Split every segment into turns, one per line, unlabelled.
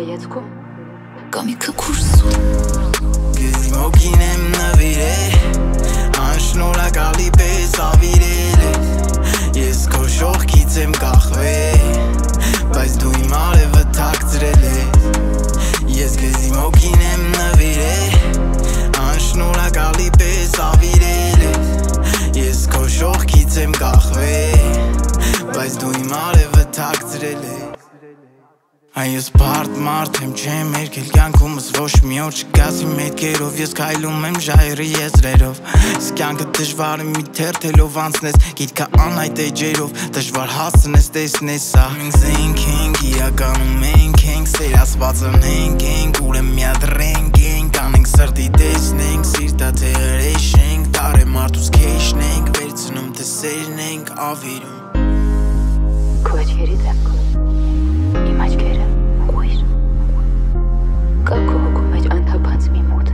հայացքում կամ իքը քուրսու
Գեզի մոքին եմ նվիրել Անշնորհակալի պես ավիրել Ես քո շողքից եմ կախվել Բայց դու իմ արևը թաքցրել ես Գեզի մոքին եմ նվիրել Անշնորհակալի պես ավիրել Ես քո շողքից եմ կախվել Բայց դու իմ արևը թաքցրել Այս բարդ մարդ եմ չեմ երկել կյանքումս ոչ մի օր չգաս իմ հետքերով Ես քայլում եմ ժայռի եզրերով Ես կյանքը դժվար եմ մի թերթելով անցնես Գիտքա անհայտ էջերով դժվար հասնես տեսնես սա Մենք զենք ենք իրականում ենք Սեր ասվածն ենք ուրեմ միադրենք ենք Անենք սրտի տեսնենք սիրտա թե հրեշենք Տարե մարդուց քեշնենք վերցնում թե սերն ենք ավիրում
Քո աչքերի դեպքում Իմ աչքերը ուղիր Կա քո հոգու մեջ անթափանց մի մութ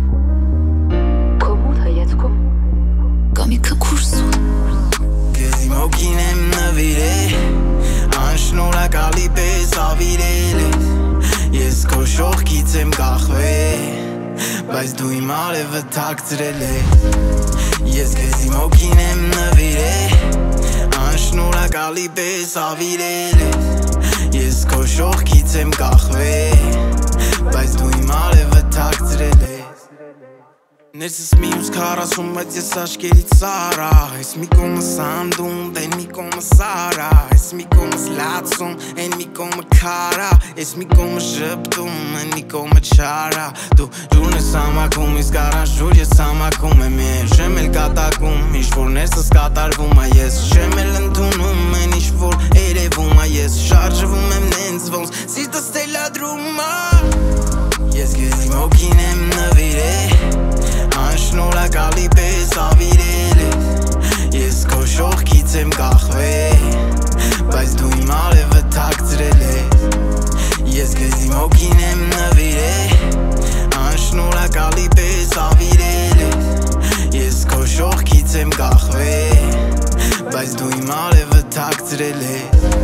Քո մութ հայացքում կամ իքը քուրսու
Գեզի մոքին եմ նվիրել Անշնորհակալի պես ավիրել Ես քո շողքից եմ կախվել Բայց դու իմ արևը թաքցրել Ես գեզի մոքին եմ նվիրել Անշնորհակալի պես ավիրել Ես քո շողքից եմ կախվել Բայց դու իմ արևը թաքցրել Ներսս մյուս 40 բայց ես աչքերից սարա Ես մի կոմս անդում, դեն մի կոմս արա Ես մի կոմս լացում, են մի կոմը քարա Ես մի կոմս ժպտում, են մի կոմը չարա Դու ջուրն ես համակում, իսկ առանց ջուր ես համակում եմ Չեմ էլ կատակում, ինչ-որ ներսս կատարվում ա ես Չեմ էլ ընդունում, են ինչ-որ երևում ա ես Շարժվում եմ նենց ոնց, սիրտս թելադրում ա Ես գեզի մոքին եմ նվիրել Անշնորհակալի պես ավիրել Ես քո շողքից եմ կախվել Բայց դու իմ արևը թաքցրել Ես գեզի մոքին եմ նվիրել Անշնորհակալի պես ավիրել Ես քո շողքից եմ կախվել Բայց դու իմ արևը թաքցրել